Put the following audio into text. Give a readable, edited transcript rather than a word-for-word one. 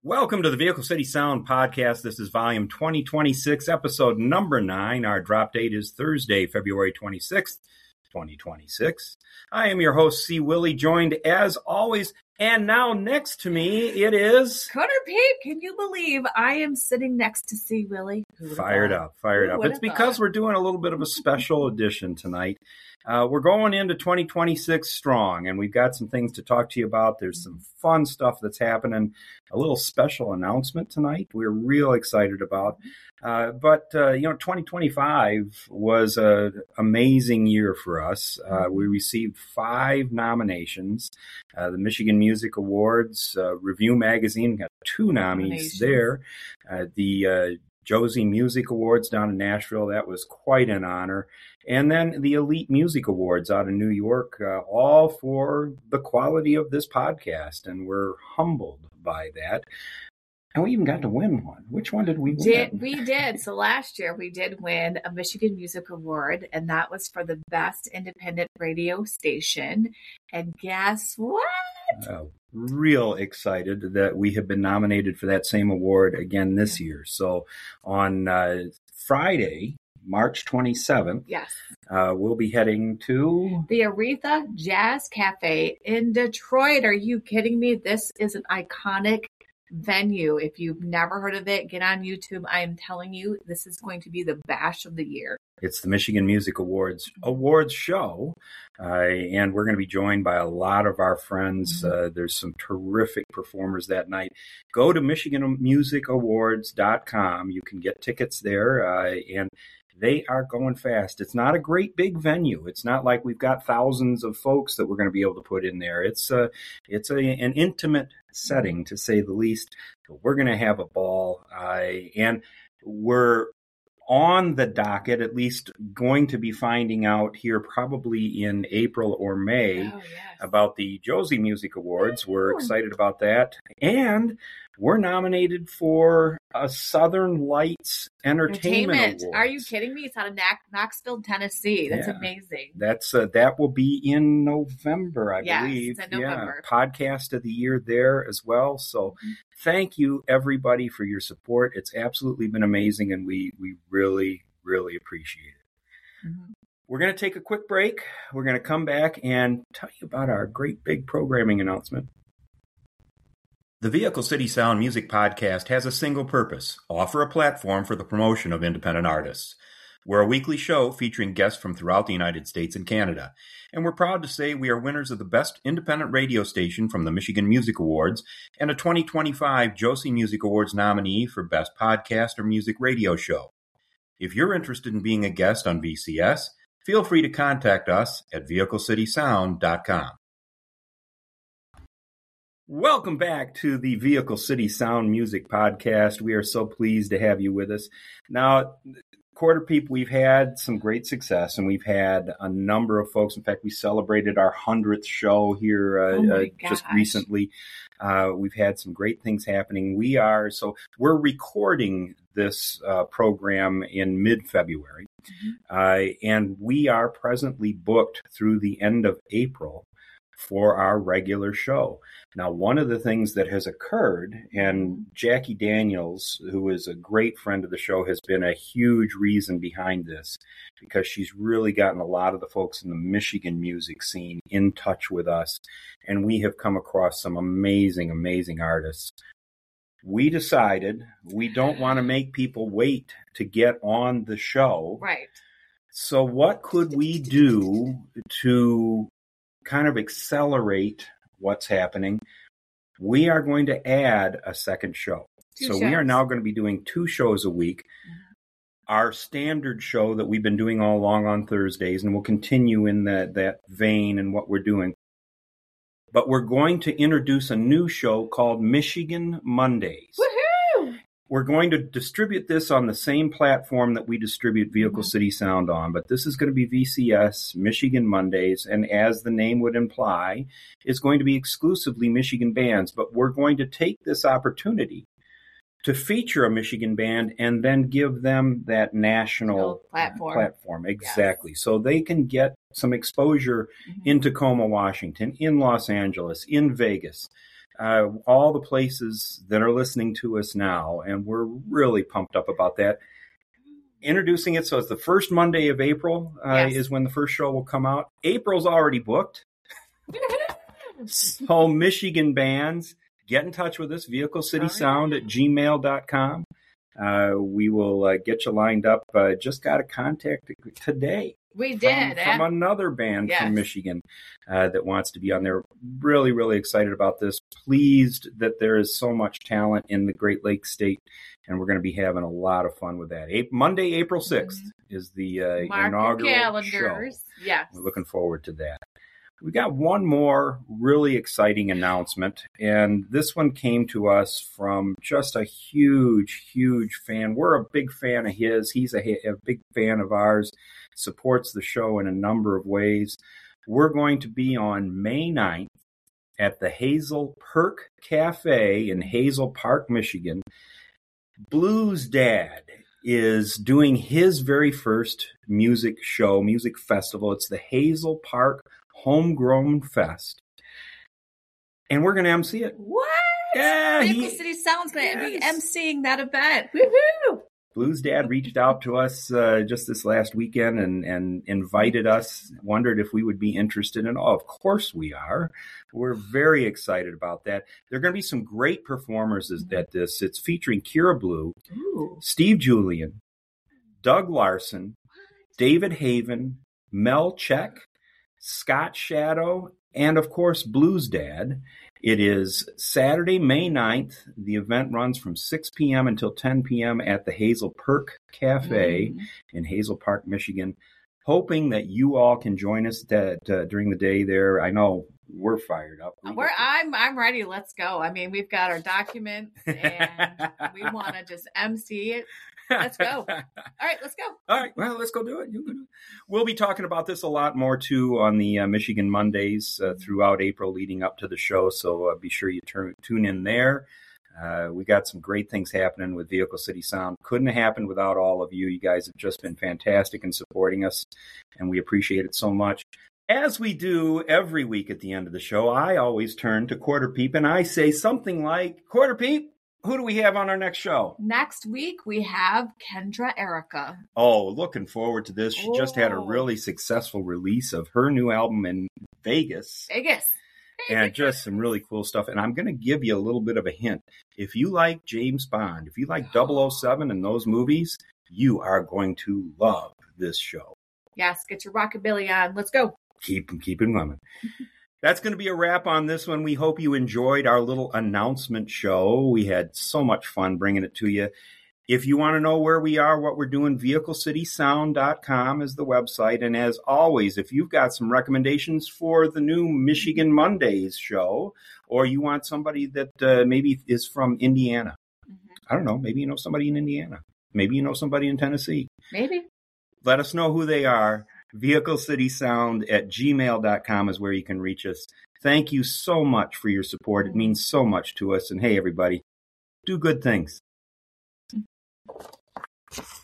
Welcome to the Vehicle City Sound Podcast. This is volume 2026, episode number 9. Our drop date is Thursday, February 26th, 2026. I am your host, C. Willie, joined as always, and now next to me, it is... Connor Pape, can you believe I am sitting next to C. Willie? Fired up. It's because we're doing a little bit of a special edition tonight. We're going into 2026 strong, and we've got some things to talk to you about. There's some fun stuff that's happening, a little special announcement tonight we're real excited about. But 2025 was an amazing year for us. We received 5 nominations. The Michigan Music Awards, Review Magazine got 2 nominees there. The Josie Music Awards down in Nashville, that was quite an honor. And then the Elite Music Awards out in New York, all for the quality of this podcast. And we're humbled by that. And we even got to win one. Which one did we win? We did. So last year we did win a Michigan Music Award, and that was for the best independent radio station. And guess what? Real excited that we have been nominated for that same award again this year. So on Friday, March 27th, yes, we'll be heading to the Aretha Jazz Cafe in Detroit. Are you kidding me? This is an iconic venue. If you've never heard of it, get on YouTube. I am telling you, this is going to be the bash of the year. It's the Michigan Music Awards show, and we're going to be joined by a lot of our friends. There's some terrific performers that night. Go to MichiganMusicAwards.com. You can get tickets there, and they are going fast. It's not a great big venue. It's not like we've got thousands of folks that we're going to be able to put in there. It's an intimate setting, to say the least. So we're going to have a ball, and we're on the docket, at least going to be finding out here probably in April or May about the Josie Music Awards. We're excited about that. And we're nominated for a Southern Lights Entertainment Award. Are you kidding me? It's out of Knoxville, Tennessee. That's amazing. That will be in November, I believe. It's in November. Podcast of the year there as well. So thank you, everybody, for your support. It's absolutely been amazing, and we really, really appreciate it. We're going to take a quick break. We're going to come back and tell you about our great big programming announcement. The Vehicle City Sound Music Podcast has a single purpose: offer a platform for the promotion of independent artists. We're a weekly show featuring guests from throughout the United States and Canada, and we're proud to say we are winners of the Best Independent Radio Station from the Michigan Music Awards and a 2025 Josie Music Awards nominee for Best Podcast or Music Radio Show. If you're interested in being a guest on VCS, feel free to contact us at vehiclecitysound.com. Welcome back to the Vehicle City Sound Music Podcast. We are so pleased to have you with us. Now, Quarter Peep, we've had some great success, and we've had a number of folks. In fact, we celebrated our 100th show here just recently. We've had some great things happening. We're recording this program in mid-February, and we are presently booked through the end of April for our regular show. Now, one of the things that has occurred, and Jackie Daniels, who is a great friend of the show, has been a huge reason behind this, because she's really gotten a lot of the folks in the Michigan music scene in touch with us, and we have come across some amazing, amazing artists. We decided we don't want to make people wait to get on the show. Right. So what could we do to kind of accelerate what's happening? We are going to add a second show. We are now going to be doing 2 shows a week. Our standard show that we've been doing all along on Thursdays, and we'll continue in that vein and what we're doing. But we're going to introduce a new show called Michigan Mondays. Woohoo! We're going to distribute this on the same platform that we distribute Vehicle City Sound on, but this is going to be VCS, Michigan Mondays, and as the name would imply, it's going to be exclusively Michigan bands, but we're going to take this opportunity to feature a Michigan band and then give them that national platform. Exactly. Yes. So they can get some exposure in Tacoma, Washington, in Los Angeles, in Vegas. all the places that are listening to us now, and we're really pumped up about that. Introducing it, so it's the first Monday of April is when the first show will come out. April's already booked. So Michigan bands, get in touch with us, vehiclecitysound@gmail.com. We will get you lined up. Just got a contact today. We did. From another band from Michigan that wants to be on there. Really, really excited about this. Pleased that there is so much talent in the Great Lakes State, and we're going to be having a lot of fun with that. Monday, April 6th is the inaugural show. Yes. We're looking forward to that. We got one more really exciting announcement, and this one came to us from just a huge, huge fan. We're a big fan of his. He's a big fan of ours, supports the show in a number of ways. We're going to be on May 9th at the Hazel Perk Cafe in Hazel Park, Michigan. Blues Dad is doing his very first music festival. It's the Hazel Park Homegrown Fest. And we're going to MC it. What? Yeah. Vehicle City Sound's going to be MCing that event. Woohoo! Blues Dad reached out to us just this last weekend and invited us, wondered if we would be interested in. Oh, of course we are. We're very excited about that. There are going to be some great performers at this. It's featuring Kira Blue, Steve Julian, Doug Larson, David Haven, Mel Check, Scott Shadow, and of course Blues Dad. It is Saturday, May 9th. The event runs from 6 p.m. until 10 p.m. at the Hazel Perk Cafe in Hazel Park, Michigan. Hoping that you all can join us during the day there. I know we're fired up. I'm ready. Let's go. I mean, we've got our documents and we want to just MC it. Let's go. All right, let's go. All right, well, let's go do it. We'll be talking about this a lot more, too, on the Michigan Mondays throughout April leading up to the show, so be sure you tune in there. We got some great things happening with Vehicle City Sound. Couldn't have happened without all of you. You guys have just been fantastic in supporting us, and we appreciate it so much. As we do every week at the end of the show, I always turn to Quarter Peep, and I say something like, Quarter Peep, who do we have on our next show? Next week, we have Kendra Erica. Oh, looking forward to this. She just had a really successful release of her new album in Vegas. And just some really cool stuff. And I'm going to give you a little bit of a hint. If you like James Bond, if you like 007 and those movies, you are going to love this show. Yes, get your rockabilly on. Let's go. Keep them coming. That's going to be a wrap on this one. We hope you enjoyed our little announcement show. We had so much fun bringing it to you. If you want to know where we are, what we're doing, vehiclecitysound.com is the website. And as always, if you've got some recommendations for the new Michigan Mondays show, or you want somebody that maybe is from Indiana, I don't know, maybe you know somebody in Indiana. Maybe you know somebody in Tennessee. Maybe. Let us know who they are. vehiclecitysound@gmail.com is where you can reach us. Thank you so much for your support. It means so much to us. And hey, everybody, do good things.